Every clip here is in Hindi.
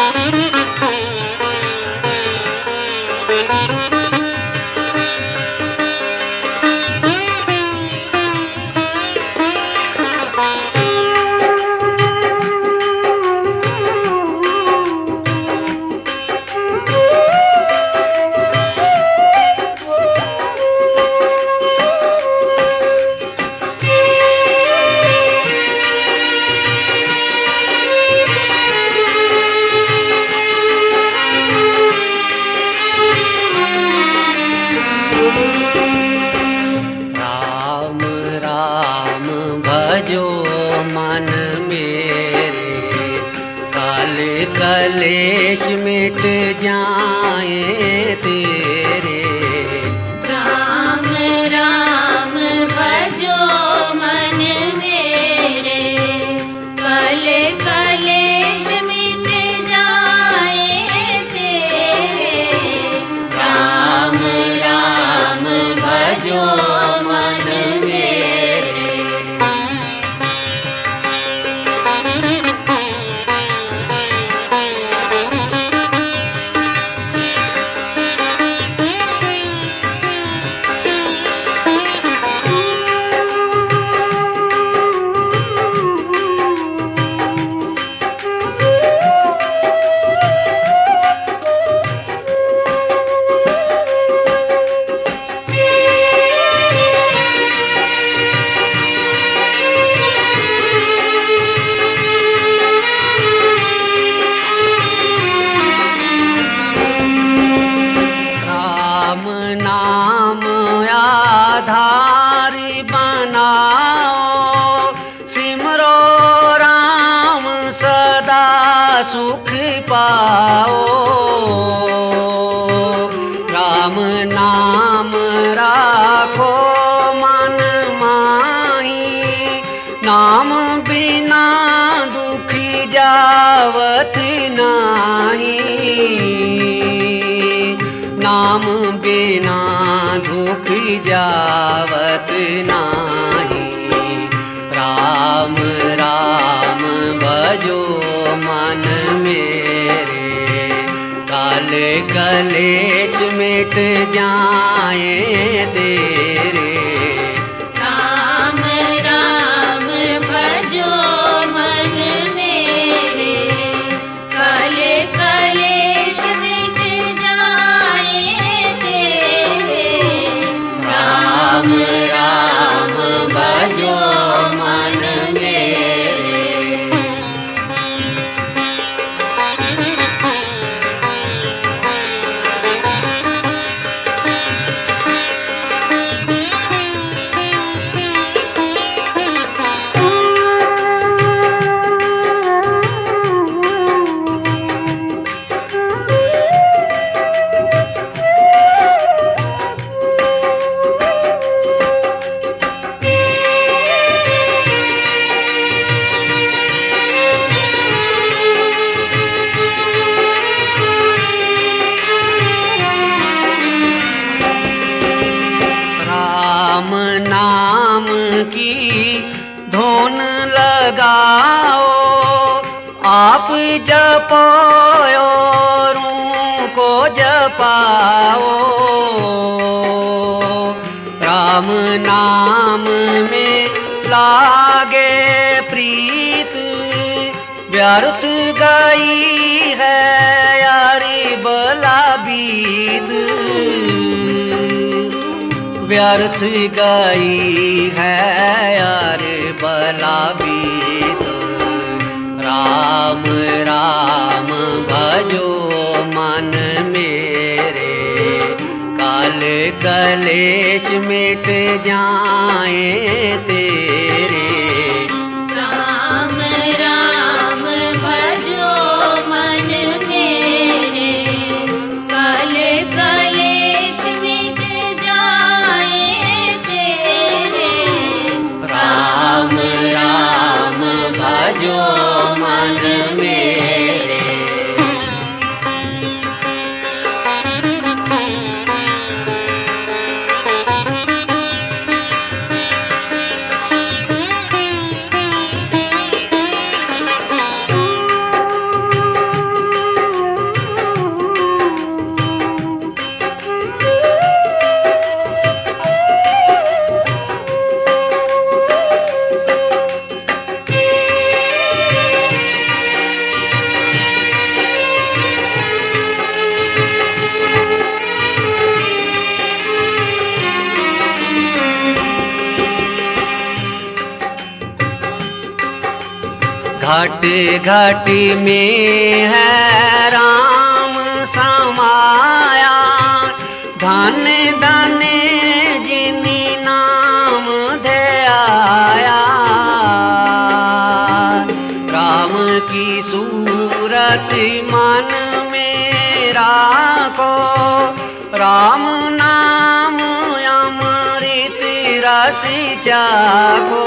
कलेश मिट जाए तेरे। राम राम भजो मन मेरे, कले कलेश मिट जाए तेरे। राम राम भजो मन आधारी बनाओ, सिमरो राम सदा सुख पाओ। राम नाम राखो मन माही, नाम बिना दुखी जावत नाही। नाम बिना दुख जावत नाही। राम राम भजो मन मेरे, काल कलेश मिट जाए तेरे। राम राम भजो मन मेरे, कले कलेश मिट जाए तेरे। राम राम भजो मन मेरे। राम नाम की धुन लगाओ, आप जपो औरों को जपाओ। राम नाम में लागे प्रीत, व्यर्थ गई है यारी बला बीत। व्यर्थ गई है यार बला बीत। राम राम भजो मन मेरे, काल कलेश मिट जाए तेरे। राम राम भजो मन मेरे, कले कलेश मिट जाए तेरे। राम राम भजो मन मेरे। घट घट में है राम समाया, धन धन जिनी नाम ध्याया। राम की सूरत मन में राखो, राम नाम अमृत रस चाखो।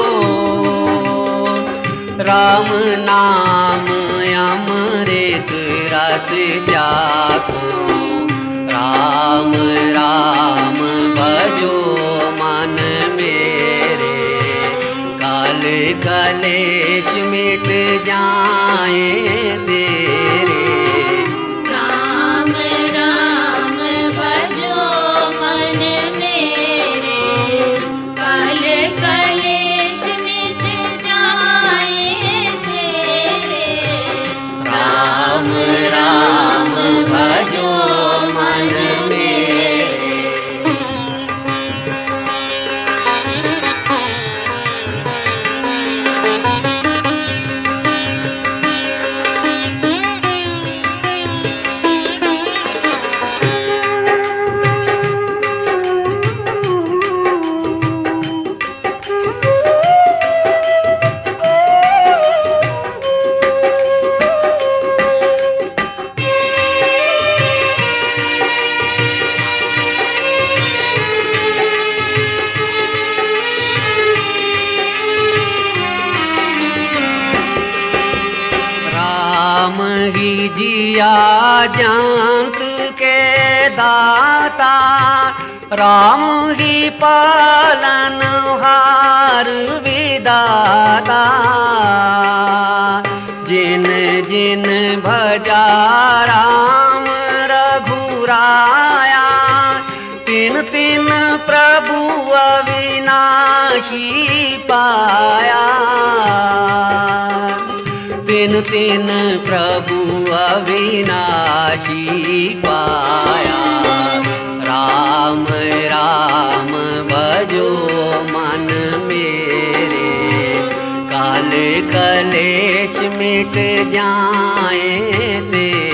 राम नाम अमृत रस चाखो। राम राम भजो मन मेरे, काल कलेश मिट जाए तेरे। राम राम भजो मन मेरे, काल कलेश मिट जाए तेरे। राम राम भजो मन मेरे। राम ही जिया जंत के दाता, राम ही पालन हार विदाता। जिन जिन भजा राम रघुराया, तिन तिन प्रभु अविनाशी पाया। तिन तिन प्रभु अविनाशी पाया। राम राम भजो मन मेरे, काल कलेश मिट जाए तेरे।